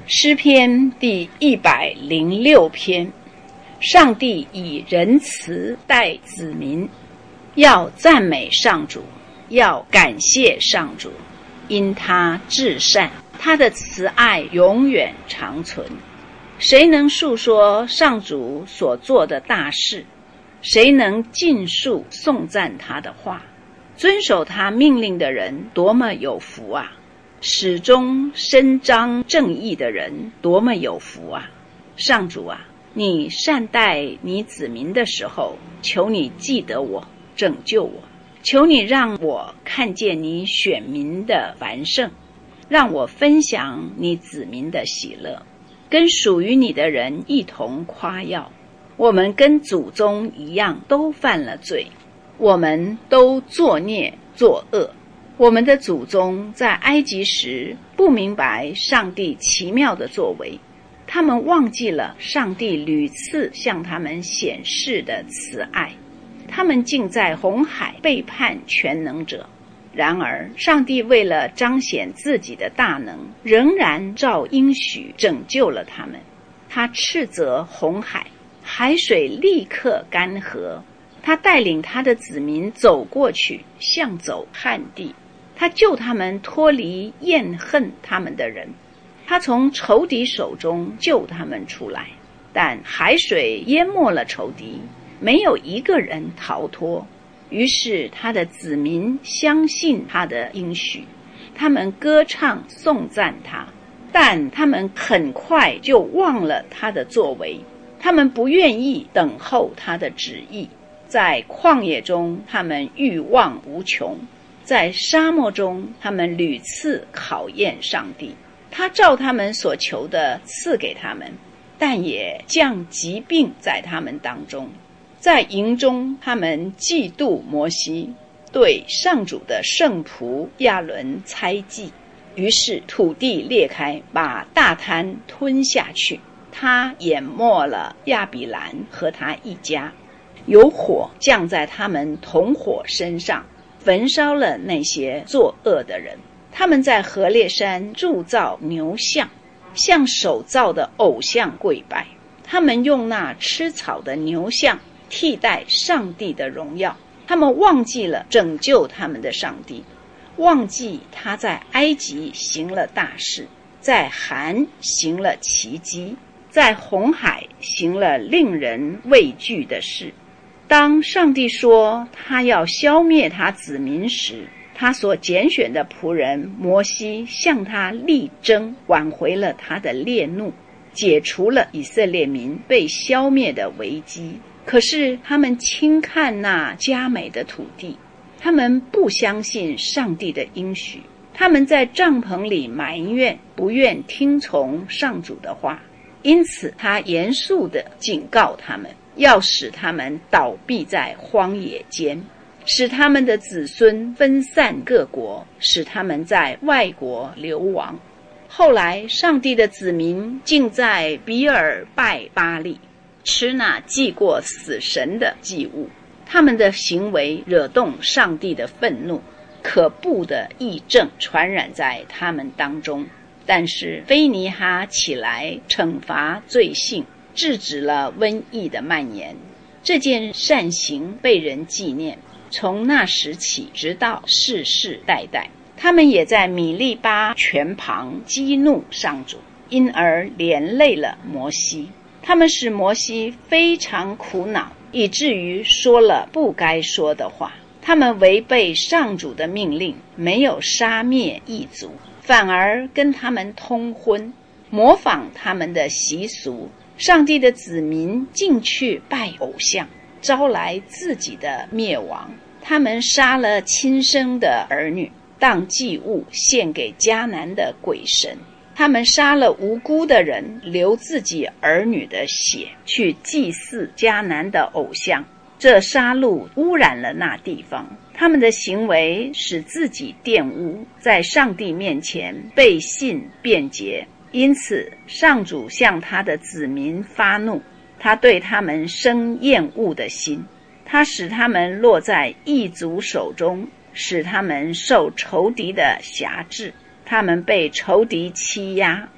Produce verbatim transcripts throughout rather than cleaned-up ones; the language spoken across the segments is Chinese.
诗篇第一百零六篇，上帝以仁慈待子民，要赞美上主，要感谢上主，因他至善，他的慈爱永远长存。谁能述说上主所做的大事？谁能尽述颂赞他的话？遵守他命令的人多么有福啊！始终伸张正义的人多么有福啊！上主啊，你善待你子民的时候，求你记得我，拯救我。求你让我看见你选民的繁盛，让我分享你子民的喜乐，跟属于你的人一同夸耀。我们跟祖宗一样都犯了罪，我们都作孽作恶。我们的祖宗在埃及时不明白上帝奇妙的作为，他们忘记了上帝屡次向他们显示的慈爱，他们竟在红海背叛全能者。然而上帝为了彰显自己的大能，仍然照应许拯救了他们。他斥责红海，海水立刻干涸。他带领他的子民走过去，像走旱地。他救他们脱离厌恨他们的人，他从仇敌手中救他们出来。但海水淹没了仇敌，没有一个人逃脱。于是他的子民相信他的应许，他们歌唱颂赞他，但他们很快就忘了他的作为，他们不愿意等候他的旨意。在旷野中他们欲望无穷，在沙漠中他们屡次考验上帝，他照他们所求的赐给他们，但也降疾病在他们当中。在营中他们嫉妒摩西，对上主的圣仆亚伦猜忌，于是土地裂开，把大滩吞下去，他淹没了亚比兰和他一家。有火降在他们同伙身上，焚烧了那些作恶的人。他们在何烈山铸造牛像，向手造的偶像跪拜。他们用那吃草的牛像替代上帝的荣耀。他们忘记了拯救他们的上帝，忘记他在埃及行了大事，在韩行了奇迹，在红海行了令人畏惧的事。当上帝说他要消灭他子民时，他所拣选的仆人摩西向他力争，挽回了他的烈怒，解除了以色列民被消灭的危机。可是他们轻看那佳美的土地，他们不相信上帝的应许，他们在帐篷里埋怨，不愿听从上主的话。因此他严肃地警告他们，要使他们倒闭在荒野间，使他们的子孙分散各国，使他们在外国流亡。后来上帝的子民竟在比尔拜巴力，吃那祭过死神的祭物。他们的行为惹动上帝的愤怒，可怖的疫症传染在他们当中。但是菲尼哈起来惩罚罪性，制止了瘟疫的蔓延。这件善行被人纪念，从那时起直到世世代代。他们也在米利巴泉旁激怒上主，因而连累了摩西。他们使摩西非常苦恼，以至于说了不该说的话。他们违背上主的命令，没有杀灭异族，反而跟他们通婚，模仿他们的习俗。上帝的子民竟去拜偶像，招来自己的灭亡。他们杀了亲生的儿女，当祭物献给迦南的鬼神。他们杀了无辜的人，流自己儿女的血，去祭祀迦南的偶像。这杀戮污染了那地方，他们的行为使自己玷污，在上帝面前背信辩解。因此上主向他的子民发怒，他对他们生厌恶的心，他使他们落在异族手中，使他们受仇敌的辖制。他们被仇敌欺压，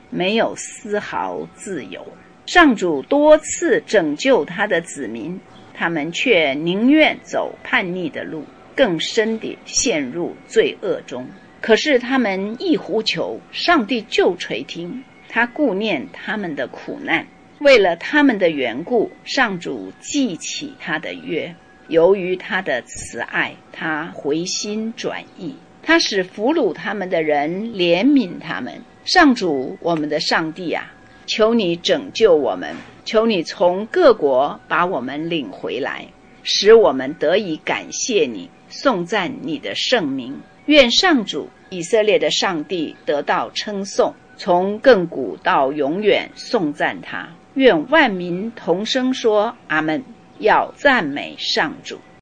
没有丝毫自由。上主多次拯救他的子民，他们却宁愿走叛逆的路，更深地陷入罪恶中。可是他们一呼求，上帝就垂听，他顾念他们的苦难，为了他们的缘故，上主记起他的约。由于他的慈爱，他回心转意，他使俘虏他们的人怜悯他们。上主，我们的上帝啊，求你拯救我们，求你从各国把我们领回来，使我们得以感谢你，颂赞你的圣名。愿上主以色列的上帝得到称颂，从亘古到永远颂赞他。愿万民同声说阿们，要赞美上主。